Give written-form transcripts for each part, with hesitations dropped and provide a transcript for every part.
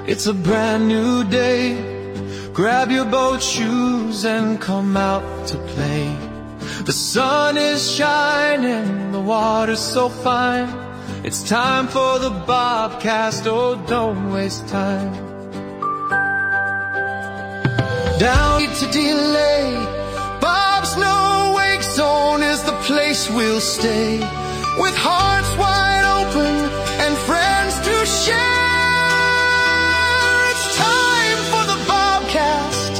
It's a brand new day. Grab your boat shoes and come out to play. The sun is shining, the water's so fine. It's time for the Bobcast, oh don't waste time. Down to delay, Bob's No Wake Zone is the place we'll stay. With hearts wide open and friends to share. It's time for the Bobcast.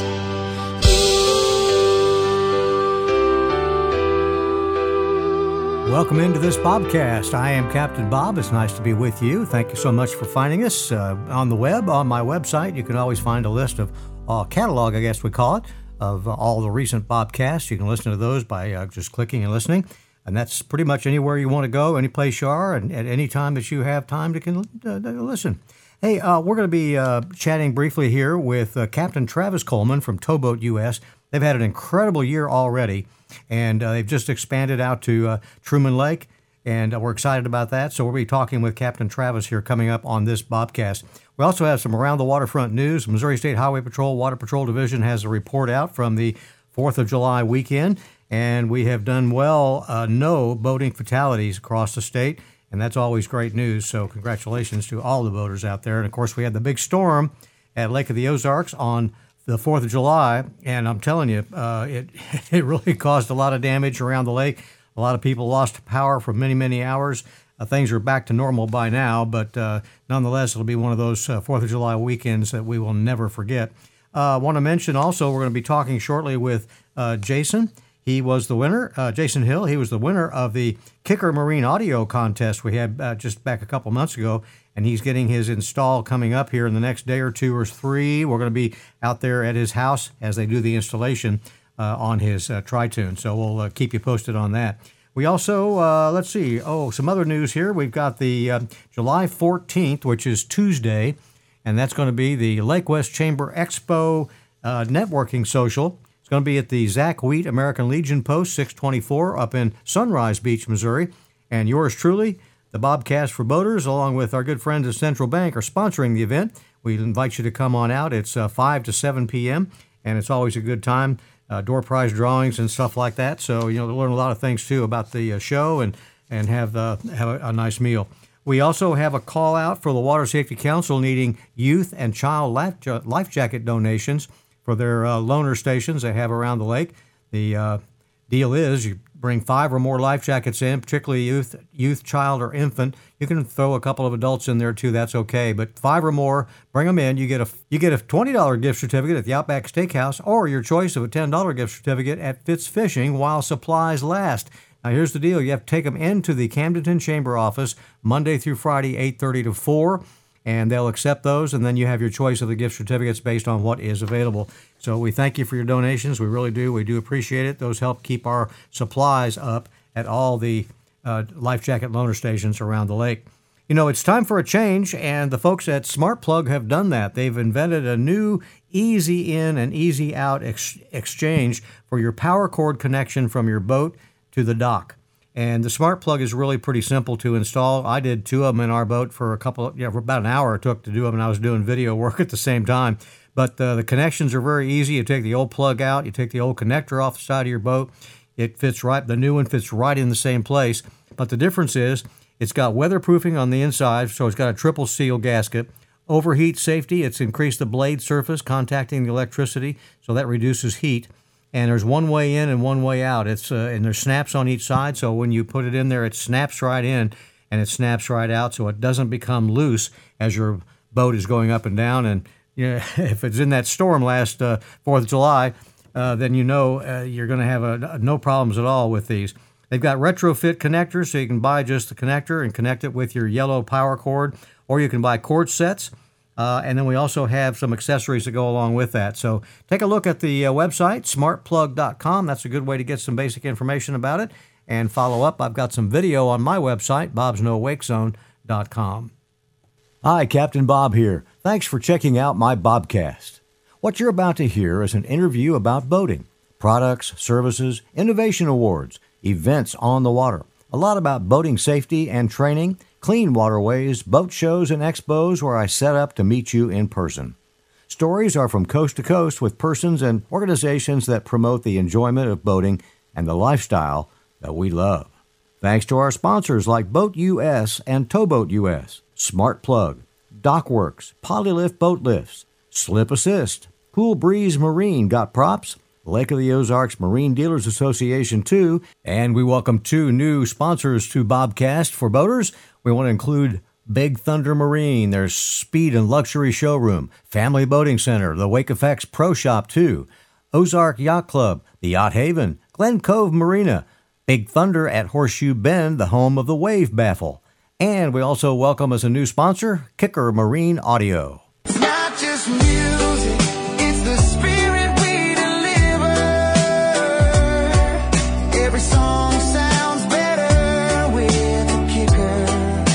Welcome into this Bobcast. I am Captain Bob. It's nice to be with you. Thank you so much for finding us on the web. On my website, you can always find a list of catalog, I guess we call it, of all the recent Bobcasts. You can listen to those by just clicking and listening. And that's pretty much anywhere you want to go, any place you are, and at any time that you have time to listen. Hey, we're going to be chatting briefly here with Captain Travis Coleman from Towboat US. They've had an incredible year already, and they've just expanded out to Truman Lake, and we're excited about that. So we'll be talking with Captain Travis here coming up on this Bobcast. We also have some around the waterfront news. Missouri State Highway Patrol Water Patrol Division has a report out from the 4th of July weekend, and we have done well, no boating fatalities across the state, and that's always great news. So congratulations to all the boaters out there. And, of course, we had the big storm at Lake of the Ozarks on the 4th of July, and I'm telling you, it really caused a lot of damage around the lake. A lot of people lost power for many, many hours. Things are back to normal by now, but nonetheless, it'll be one of those 4th of July weekends that we will never forget. I want to mention also we're going to be talking shortly with Jason. He was the winner, Jason Hill. He was the winner of the Kicker Marine Audio Contest we had just back a couple months ago, and he's getting his install coming up here in the next day or two or three. We're going to be out there at his house as they do the installation on his Tri-Tune, so we'll keep you posted on that. We also, let's see, some other news here. We've got the July 14th, which is Tuesday, and that's going to be the Lake West Chamber Expo networking social. It's going to be at the Zach Wheat American Legion Post 624 up in Sunrise Beach, Missouri. And yours truly, the Bobcast for Boaters, along with our good friends at Central Bank, are sponsoring the event. We invite you to come on out. It's 5 to 7 p.m., and it's always a good time. Door prize drawings and stuff like that. So, learn a lot of things, too, about the show and have a nice meal. We also have a call out for the Water Safety Council needing youth and child life jacket donations for their loaner stations they have around the lake. The deal is you bring 5 or more life jackets in, particularly youth, child, or infant. You can throw a couple of adults in there too. That's okay. But 5 or more, bring them in. You get a $20 gift certificate at the Outback Steakhouse, or your choice of a $10 gift certificate at Fitz Fishing while supplies last. Now, here's the deal. You have to take them into the Camdenton Chamber office Monday through Friday, 8:30 to 4. And they'll accept those, and then you have your choice of the gift certificates based on what is available. So we thank you for your donations. We really do. We do appreciate it. Those help keep our supplies up at all the life jacket loaner stations around the lake. It's time for a change, and the folks at Smart Plug have done that. They've invented a new easy in and easy out exchange for your power cord connection from your boat to the dock. And the Smart Plug is really pretty simple to install. I did 2 of them in our boat for for about an hour it took to do them, and I was doing video work at the same time. But the connections are very easy. You take the old plug out, you take the old connector off the side of your boat. It fits right, the new one fits right in the same place. But the difference is it's got weatherproofing on the inside, so it's got a triple seal gasket. Overheat safety, it's increased the blade surface contacting the electricity, so that reduces heat. And there's one way in and one way out. And there's snaps on each side, so when you put it in there, it snaps right in and it snaps right out, so it doesn't become loose as your boat is going up and down. And if it's in that storm last 4th of July, then you're going to have no problems at all with these. They've got retrofit connectors, so you can buy just the connector and connect it with your yellow power cord, or you can buy cord sets. And then we also have some accessories that go along with that. So take a look at the website, smartplug.com. That's a good way to get some basic information about it. And follow up. I've got some video on my website, bobsnowakezone.com. Hi, Captain Bob here. Thanks for checking out my Bobcast. What you're about to hear is an interview about boating, products, services, innovation awards, events on the water, a lot about boating safety and training, clean waterways, boat shows, and expos where I set up to meet you in person. Stories are from coast to coast with persons and organizations that promote the enjoyment of boating and the lifestyle that we love. Thanks to our sponsors like Boat US and Towboat US, Smart Plug, Dockworks, Polylift Boat Lifts, Slip Assist, Cool Breeze Marine got props, Lake of the Ozarks Marine Dealers Association too, and we welcome 2 new sponsors to Bobcast for boaters. We want to include Big Thunder Marine, their speed and luxury showroom, Family Boating Center, the Wake Effects Pro Shop too, Ozark Yacht Club, the Yacht Haven, Glen Cove Marina, Big Thunder at Horseshoe Bend, the home of the Wave Baffle. And we also welcome as a new sponsor, Kicker Marine Audio. It's not just music, it's the spirit we deliver. Every song sounds better with a kicker.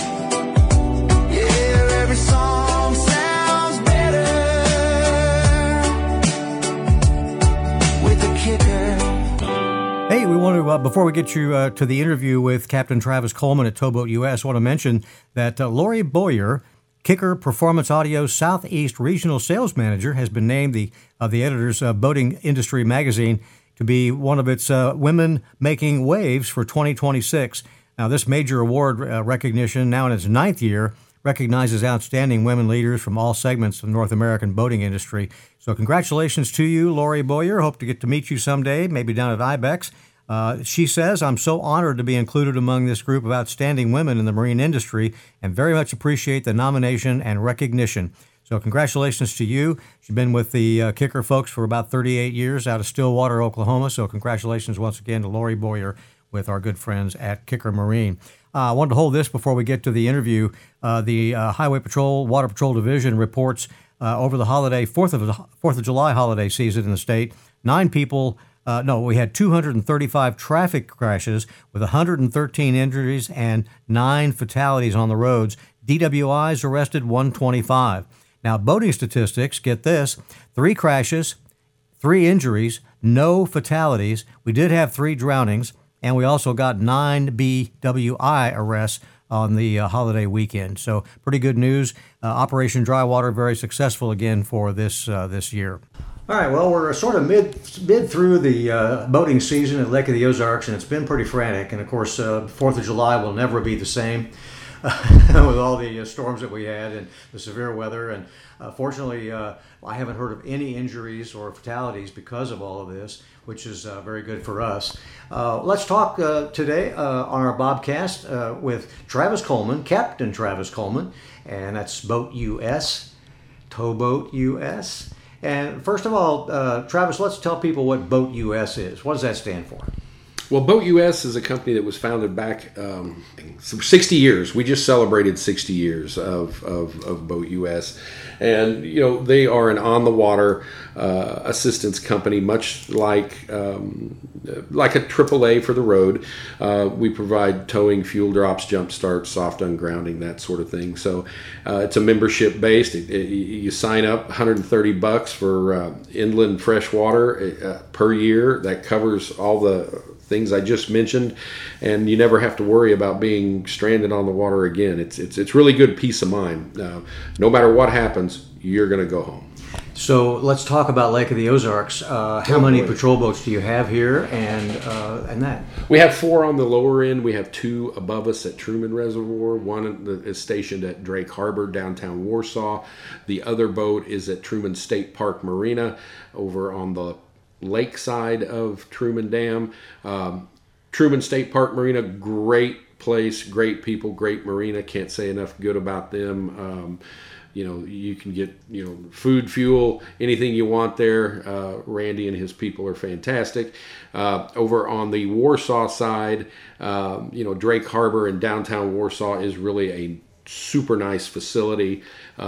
Yeah, every song sounds better with a kicker. Hey, we want to, before we get you to the interview with Captain Travis Coleman at Towboat US, I want to mention that Lori Boyer, Kicker Performance Audio Southeast Regional Sales Manager, has been named the editor's Boating Industry Magazine to be one of its Women Making Waves for 2026. Now, this major award recognition, now in its 9th year, recognizes outstanding women leaders from all segments of the North American boating industry. So congratulations to you, Lori Boyer. Hope to get to meet you someday, maybe down at IBEX. She says, I'm so honored to be included among this group of outstanding women in the marine industry and very much appreciate the nomination and recognition. So congratulations to you. She's been with the Kicker folks for about 38 years out of Stillwater, Oklahoma. So congratulations once again to Lori Boyer with our good friends at Kicker Marine. I wanted to hold this before we get to the interview. The Highway Patrol, Water Patrol Division reports over the holiday, 4th of July holiday season in the state, we had 235 traffic crashes with 113 injuries and 9 fatalities on the roads. DWIs arrested 125. Now, boating statistics, get this, 3 crashes, 3 injuries, no fatalities. We did have 3 drownings, and we also got 9 BWI arrests on the holiday weekend. So pretty good news. Operation Drywater, very successful again for this year. All right, well, we're sort of mid through the boating season at Lake of the Ozarks, and it's been pretty frantic. And, of course, 4th of July will never be the same with all the storms that we had and the severe weather. And fortunately, I haven't heard of any injuries or fatalities because of all of this, which is very good for us. Let's talk today on our Bobcast with Travis Coleman, Captain Travis Coleman, and that's Boat US, Towboat US. And first of all, Travis, let's tell people what Boat US is. What does that stand for? Well, Boat US is a company that was founded back 60 years. We just celebrated 60 years of Boat US. And, you know, they are an on-the-water assistance company, much like a AAA for the road. We provide towing, fuel drops, jump starts, soft ungrounding, that sort of thing. So it's a membership-based. You sign up $130 for inland fresh water per year. That covers all the things I just mentioned, and you never have to worry about being stranded on the water again. It's really good peace of mind. No matter what happens, you're going to go home. So let's talk about Lake of the Ozarks. How many patrol boats do you have here, and that? We have 4 on the lower end. We have 2 above us at Truman Reservoir. One is stationed at Drake Harbor, downtown Warsaw. The other boat is at Truman State Park Marina over on the lake side of Truman Dam. Truman State Park Marina, great place, great people, great marina. Can't say enough good about them. You can get, food, fuel, anything you want there. Randy and his people are fantastic. Over on the Warsaw side, Drake Harbor in downtown Warsaw is really a super nice facility.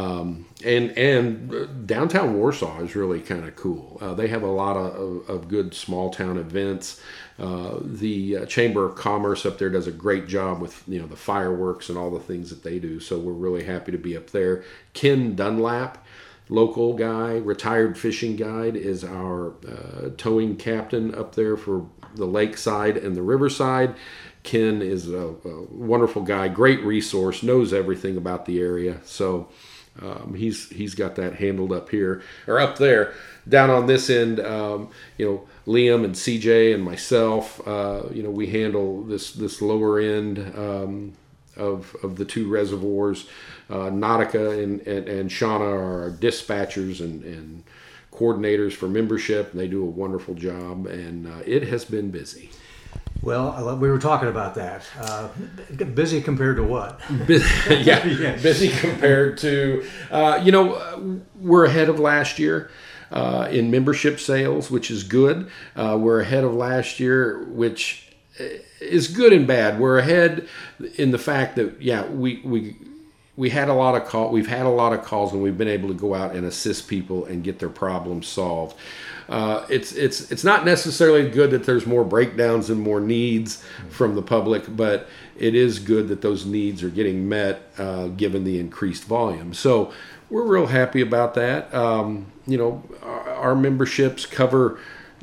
And downtown Warsaw is really kind of cool. They have a lot of good small town events. The Chamber of Commerce up there does a great job with the fireworks and all the things that they do. So we're really happy to be up there. Ken Dunlap, local guy, retired fishing guide, is our towing captain up there for the lakeside and the riverside. Ken is a wonderful guy, great resource, knows everything about the area. So he's got that handled up here or up there. Down on this end, Liam and CJ and myself, we handle this lower end of the two reservoirs. Nautica and Shauna are our dispatchers and coordinators for membership. They do a wonderful job, and it has been busy. Well, we were talking about that. Busy compared to what? Busy compared to, we're ahead of last year in membership sales, which is good. We're ahead of last year, which is good and bad. We're ahead in the fact that, we had a lot of calls. We've had a lot of calls, and we've been able to go out and assist people and get their problems solved. It's not necessarily good that there's more breakdowns and more needs from the public, but it is good that those needs are getting met given the increased volume. So we're real happy about that. Our memberships cover,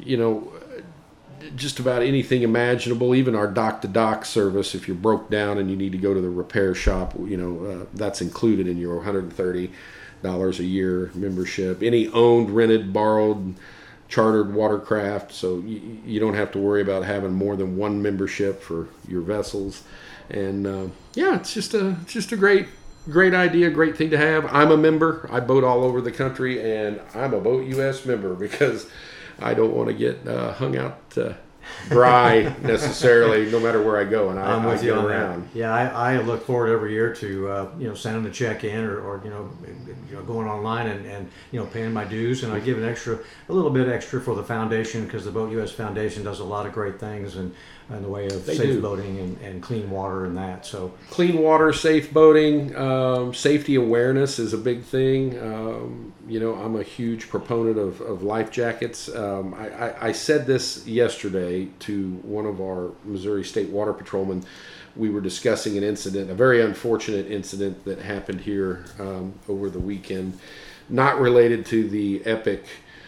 just about anything imaginable, even our dock-to-dock service. If you're broke down and you need to go to the repair shop, that's included in your $130 a year membership. Any owned, rented, borrowed, chartered watercraft, so you don't have to worry about having more than one membership for your vessels. And it's just a great idea, great thing to have. I'm a member. I boat all over the country, and I'm a Boat US member because I don't want to get hung out to dry necessarily, no matter where I go, and I'm with I you get on around. That. Yeah, I look forward every year to sending the check in or going online and paying my dues, and I give a little bit extra for the foundation because the Boat US Foundation does a lot of great things in the way of safe boating and clean water and that. So clean water, safe boating, safety awareness is a big thing. I'm a huge proponent of life jackets. I said this yesterday to one of our Missouri State Water Patrolmen. We were discussing an incident, a very unfortunate incident that happened here over the weekend, not related to the epic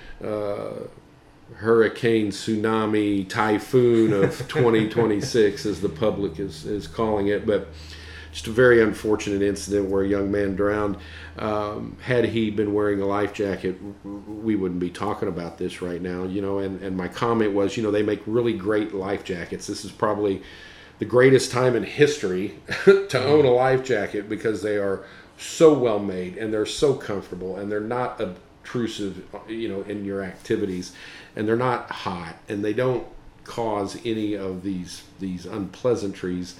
hurricane, tsunami, typhoon of 2026, as the public is calling it, but just a very unfortunate incident where a young man drowned. Had he been wearing a life jacket, we wouldn't be talking about this right now, and my comment was, they make really great life jackets. This is probably the greatest time in history to own a life jacket because they are so well made and they're so comfortable and they're not obtrusive, in your activities, and they're not hot and they don't cause any of these unpleasantries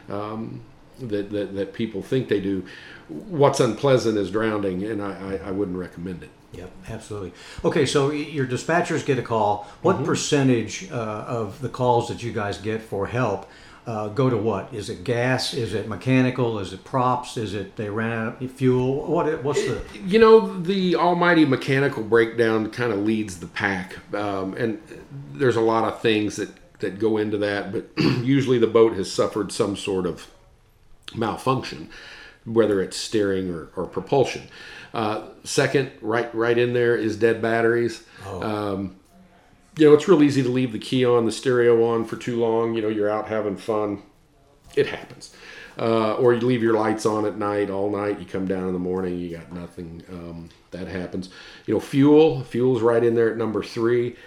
that people think they do. What's unpleasant is drowning, and I wouldn't recommend it. Yep, absolutely. Okay, so your dispatchers get a call. What percentage of the calls that you guys get for help go to what? Is it gas? Is it mechanical? Is it props? Is it they ran out of fuel? What's the... The almighty mechanical breakdown kind of leads the pack. And there's a lot of things that go into that, but usually the boat has suffered some sort of malfunction, whether it's steering or propulsion. Second, right in there is dead batteries. It's real easy to leave the key on, the stereo on for too long. You're out having fun. It happens. Or you leave your lights on at night, all night. You come down in the morning, you got nothing. That happens. Fuel's right in there at number 3.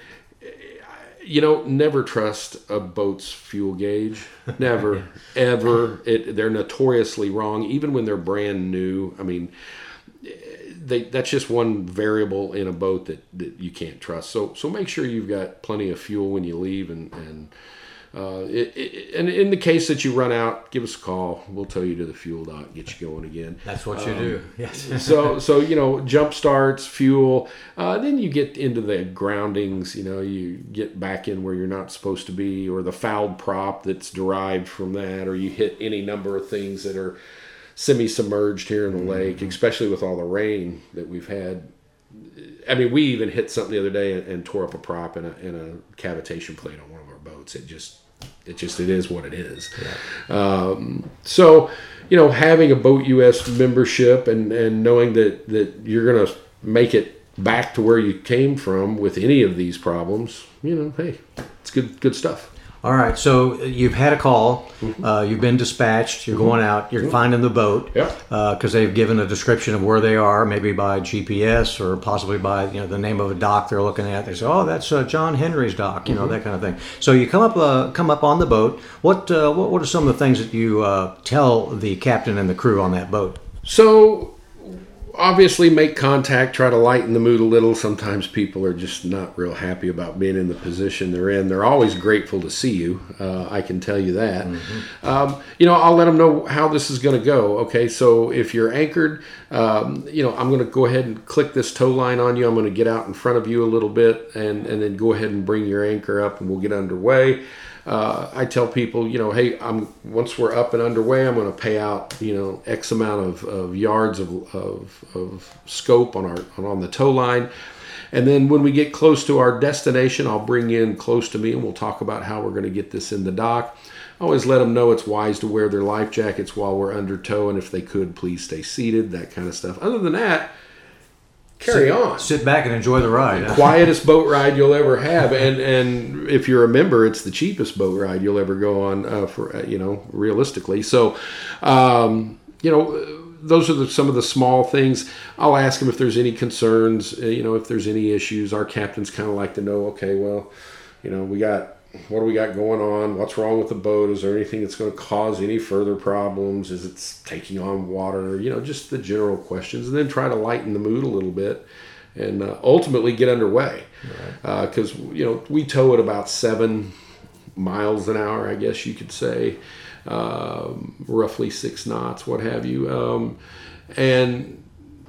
Never trust a boat's fuel gauge. Never, ever. They're notoriously wrong, even when they're brand new. I mean, that's just one variable in a boat that you can't trust. So make sure you've got plenty of fuel when you leave, and in the case that you run out, give us a call. We'll tell you to the fuel dock, get you going again. That's what you do. Yes. so jump starts, fuel. Then you get into the groundings. You get back in where you're not supposed to be, or the fouled prop that's derived from that, or you hit any number of things that are semi-submerged here in the lake, especially with all the rain that we've had. I mean, we even hit something the other day and tore up a prop and a cavitation plate on one of our boats. It is what it is. Yeah. Having a Boat US membership and knowing that you're going to make it back to where you came from with any of these problems, hey, it's good stuff. All right, so you've had a call, you've been dispatched, you're going out, you're finding the boat, because they've given a description of where they are, maybe by GPS or possibly by the name of a dock they're looking at. They say, oh, that's John Henry's dock, that kind of thing. So you come up on the boat. What are some of the things that you tell the captain and the crew on that boat? So obviously make contact, try to lighten the mood a little. Sometimes people are just not real happy about being in the position they're in. They're always grateful to see you. I can tell you that. I'll let them know how this is going to go. Okay, so if you're anchored, I'm going to go ahead and click this tow line on you. I'm going to get out in front of you a little bit and then go ahead and bring your anchor up and we'll get underway. I tell people, hey, once we're up and underway, I'm going to pay out, X amount of yards of scope on the tow line. And then when we get close to our destination, I'll bring you in close to me and we'll talk about how we're going to get this in the dock. I always let them know it's wise to wear their life jackets while we're under tow. And if they could, please stay seated, that kind of stuff. Other than that, carry on. Sit back and enjoy the ride. Quietest boat ride you'll ever have, and if you're a member, it's the cheapest boat ride you'll ever go on. Realistically. So, those are some of the small things. I'll ask them if there's any concerns. If there's any issues. Our captains kind of like to know. Okay, well, what do we got going on? What's wrong with the boat? Is there anything that's going to cause any further problems? Is it taking on water? Just the general questions, and then try to lighten the mood a little bit, and ultimately get underway. Because we tow at about 7 miles an hour, I guess you could say, roughly 6 knots, what have you, and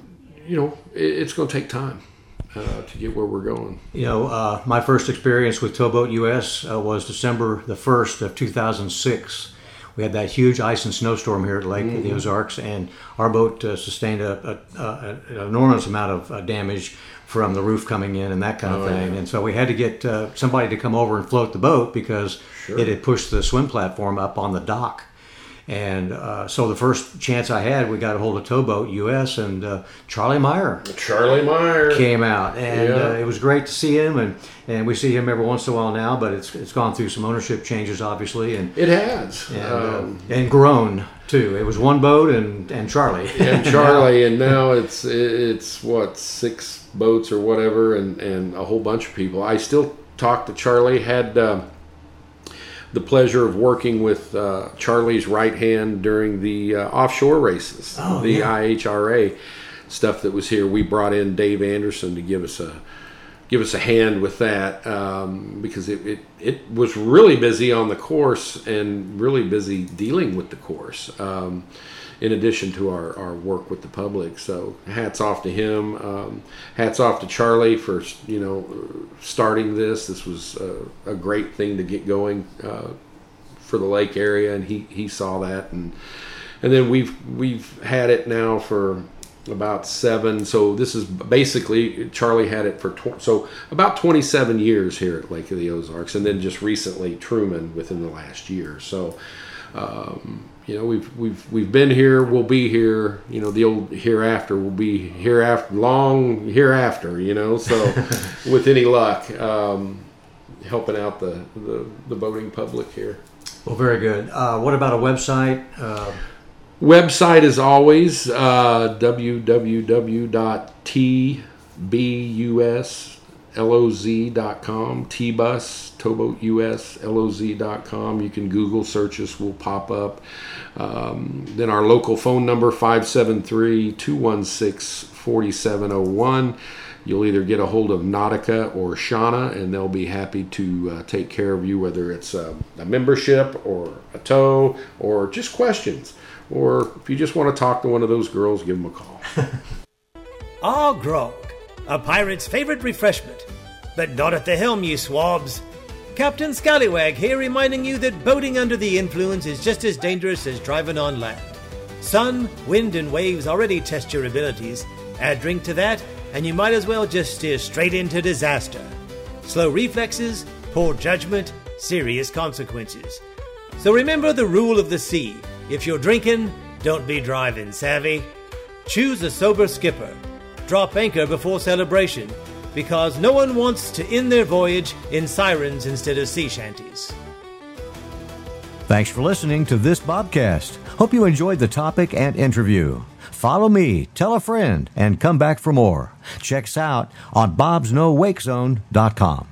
it's going to take time. To get where we're going. My first experience with Towboat US was December the 1st of 2006. We had that huge ice and snowstorm here at Lake of the Ozarks, and our boat sustained an enormous amount of damage from the roof coming in and that kind of thing. And so we had to get somebody to come over and float the boat because it had pushed the swim platform up on the dock. And so the first chance I had, we got a hold of Towboat US, and Charlie Meyer came out, and it was great to see him, and we see him every once in a while now, but it's gone through some ownership changes, obviously, and it has, and grown too. It was one boat and Charlie, and now it's what, 6 boats or whatever, and a whole bunch of people. I still talk to Charlie. Had the pleasure of working with Charlie's right hand during the offshore races, IHRA stuff that was here. We brought in Dave Anderson to give us a hand with that, because it was really busy on the course and really busy dealing with the course, in addition to our work with the public. So hats off to him. Hats off to Charlie for starting this. This was a great thing to get going for the lake area, and he saw that, and then we've had it now for about 7. So this is basically, Charlie had it for about 27 years here at Lake of the Ozarks, and then just recently Truman within the last year. So we've been here, we'll be here, the old hereafter will be hereafter, long hereafter, so with any luck, helping out the boating public here. Well, very good. What about a website? Website is always www.tbuslOZ.com, T-Bus, towboatuslOZ.com. You can Google search us, we'll pop up. Then our local phone number, 573-216-4701. You'll either get a hold of Nautica or Shauna, and they'll be happy to take care of you, whether it's a membership or a tow or just questions. Or if you just want to talk to one of those girls, give them a call. Grog, a pirate's favorite refreshment. But not at the helm, you swabs. Captain Scallywag here, reminding you that boating under the influence is just as dangerous as driving on land. Sun, wind, and waves already test your abilities. Add drink to that, and you might as well just steer straight into disaster. Slow reflexes, poor judgment, serious consequences. So remember the rule of the sea. If you're drinking, don't be driving, savvy? Choose a sober skipper. Drop anchor before celebration, because no one wants to end their voyage in sirens instead of sea shanties. Thanks for listening to this Bobcast. Hope you enjoyed the topic and interview. Follow me, tell a friend, and come back for more. Check us out on bobsnowakezone.com.